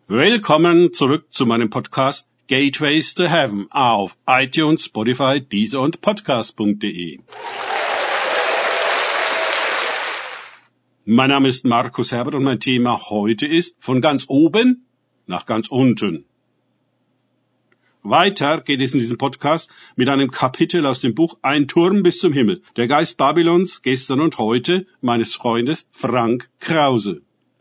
Willkommen zurück zu meinem Podcast Gateways to Heaven auf iTunes, Spotify, Deezer und Podcast.de. Mein Name ist Markus Herbert und mein Thema heute ist von ganz oben nach ganz unten. Weiter geht es in diesem Podcast mit einem Kapitel aus dem Buch Ein Turm bis zum Himmel. Der Geist Babylons, gestern und heute, meines Freundes Frank Krause.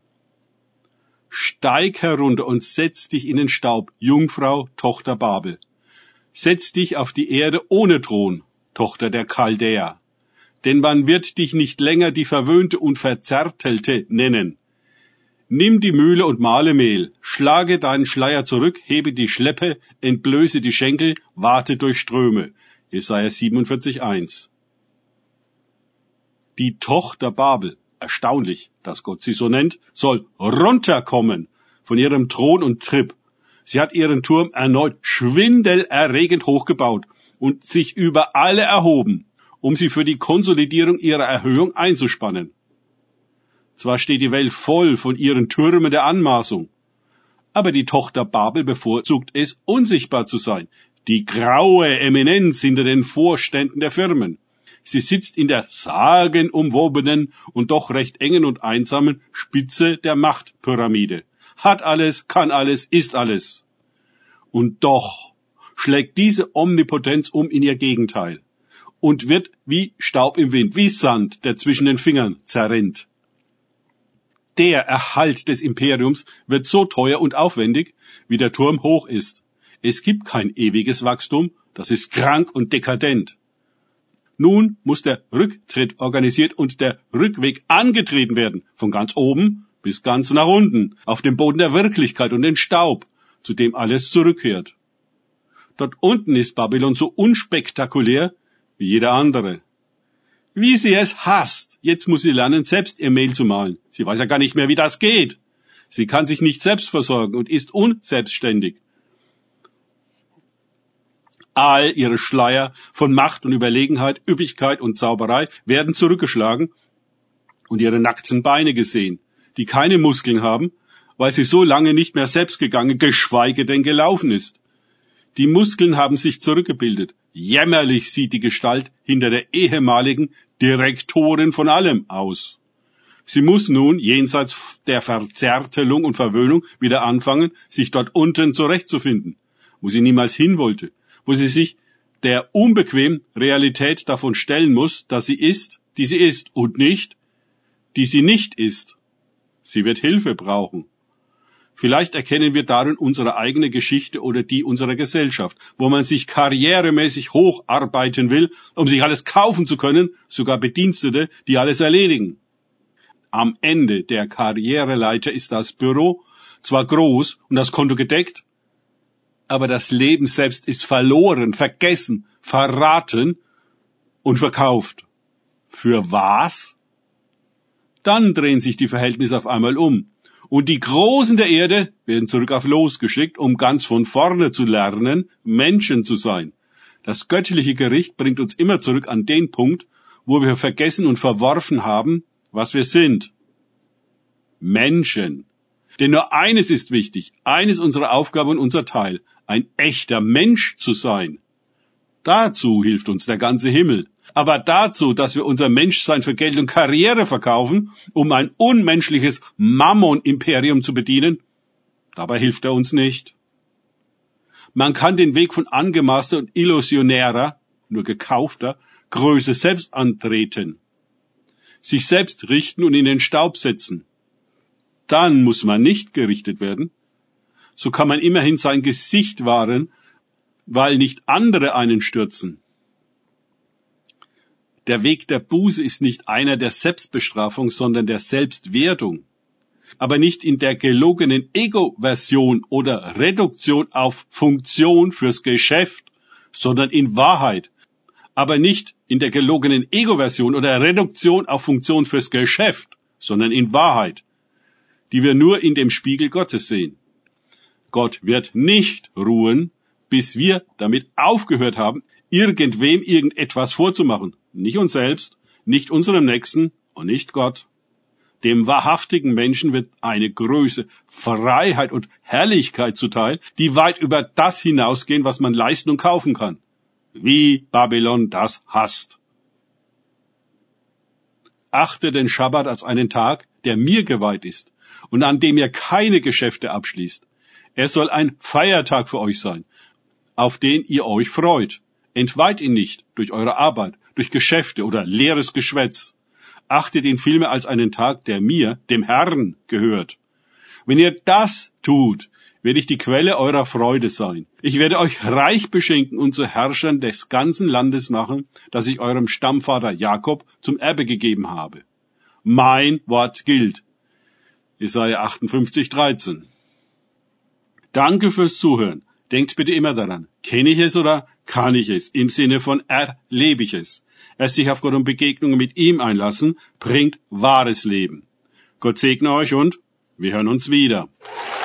Steig herunter und setz dich in den Staub, Jungfrau, Tochter Babel. Setz dich auf die Erde ohne Thron, Tochter der Chaldäer. Denn man wird dich nicht länger die Verwöhnte und Verzärtelte nennen. Nimm die Mühle und mahle Mehl, schlage deinen Schleier zurück, hebe die Schleppe, entblöße die Schenkel, wate durch Ströme. Jesaja 47,1. Die Tochter Babel, erstaunlich, dass Gott sie so nennt, soll runterkommen von ihrem Thron und Trip. Sie hat ihren Turm erneut schwindelerregend hochgebaut und sich über alle erhoben, um sie für die Konsolidierung ihrer Erhöhung einzuspannen. Zwar steht die Welt voll von ihren Türmen der Anmaßung, aber die Tochter Babel bevorzugt es, unsichtbar zu sein, die graue Eminenz hinter den Vorständen der Firmen. Sie sitzt in der sagenumwobenen und doch recht engen und einsamen Spitze der Machtpyramide. Hat alles, kann alles, ist alles. Und doch schlägt diese Omnipotenz um in ihr Gegenteil und wird wie Staub im Wind, wie Sand, der zwischen den Fingern zerrinnt. Der Erhalt des Imperiums wird so teuer und aufwendig, wie der Turm hoch ist. Es gibt kein ewiges Wachstum, das ist krank und dekadent. Nun muss der Rücktritt organisiert und der Rückweg angetreten werden, von ganz oben bis ganz nach unten, auf dem Boden der Wirklichkeit und den Staub, zu dem alles zurückkehrt. Dort unten ist Babylon so unspektakulär wie jeder andere. Wie sie es hasst, jetzt muss sie lernen, selbst ihr Mehl zu mahlen. Sie weiß ja gar nicht mehr, wie das geht. Sie kann sich nicht selbst versorgen und ist unselbstständig. All ihre Schleier von Macht und Überlegenheit, Üppigkeit und Zauberei werden zurückgeschlagen und ihre nackten Beine gesehen, die keine Muskeln haben, weil sie so lange nicht mehr selbst gegangen, geschweige denn gelaufen ist. Die Muskeln haben sich zurückgebildet. Jämmerlich sieht die Gestalt hinter der ehemaligen Direktorin von allem aus. Sie muss nun, jenseits der Verzärtelung und Verwöhnung, wieder anfangen, sich dort unten zurechtzufinden, wo sie niemals hin wollte, wo sie sich der unbequemen Realität davon stellen muss, dass sie ist, die sie ist, und nicht, die sie nicht ist. Sie wird Hilfe brauchen. Vielleicht erkennen wir darin unsere eigene Geschichte oder die unserer Gesellschaft, wo man sich karrieremäßig hocharbeiten will, um sich alles kaufen zu können, sogar Bedienstete, die alles erledigen. Am Ende der Karriereleiter ist das Büro zwar groß und das Konto gedeckt, aber das Leben selbst ist verloren, vergessen, verraten und verkauft. Für was? Dann drehen sich die Verhältnisse auf einmal um. Und die Großen der Erde werden zurück auf Los geschickt, um ganz von vorne zu lernen, Menschen zu sein. Das göttliche Gericht bringt uns immer zurück an den Punkt, wo wir vergessen und verworfen haben, was wir sind. Menschen. Denn nur eines ist wichtig, eines unserer Aufgabe und unser Teil, ein echter Mensch zu sein. Dazu hilft uns der ganze Himmel. Aber dazu, dass wir unser Menschsein für Geld und Karriere verkaufen, um ein unmenschliches Mammon-Imperium zu bedienen, dabei hilft er uns nicht. Man kann den Weg von angemaßter und illusionärer, nur gekaufter, Größe selbst antreten, sich selbst richten und in den Staub setzen. Dann muss man nicht gerichtet werden. So kann man immerhin sein Gesicht wahren, weil nicht andere einen stürzen. Der Weg der Buße ist nicht einer der Selbstbestrafung, sondern der Selbstwertung. Aber nicht in der gelogenen Ego-Version oder Reduktion auf Funktion fürs Geschäft, sondern in Wahrheit. Aber nicht in der gelogenen Ego-Version oder Reduktion auf Funktion fürs Geschäft, sondern in Wahrheit, die wir nur in dem Spiegel Gottes sehen. Gott wird nicht ruhen, bis wir damit aufgehört haben, irgendwem irgendetwas vorzumachen. Nicht uns selbst, nicht unserem Nächsten und nicht Gott. Dem wahrhaftigen Menschen wird eine Größe, Freiheit und Herrlichkeit zuteil, die weit über das hinausgehen, was man leisten und kaufen kann. Wie Babylon das hasst. Achte den Schabbat als einen Tag, der mir geweiht ist und an dem ihr keine Geschäfte abschließt. Er soll ein Feiertag für euch sein, auf den ihr euch freut. Entweiht ihn nicht durch eure Arbeit, durch Geschäfte oder leeres Geschwätz. Achtet ihn vielmehr als einen Tag, der mir, dem Herrn, gehört. Wenn ihr das tut, werde ich die Quelle eurer Freude sein. Ich werde euch reich beschenken und zu Herrschern des ganzen Landes machen, das ich eurem Stammvater Jakob zum Erbe gegeben habe. Mein Wort gilt. Jesaja 58,13. Danke fürs Zuhören. Denkt bitte immer daran, kenne ich es oder kann ich es? Im Sinne von erlebe ich es. Erst sich auf Gott und Begegnungen mit ihm einlassen, bringt wahres Leben. Gott segne euch und wir hören uns wieder.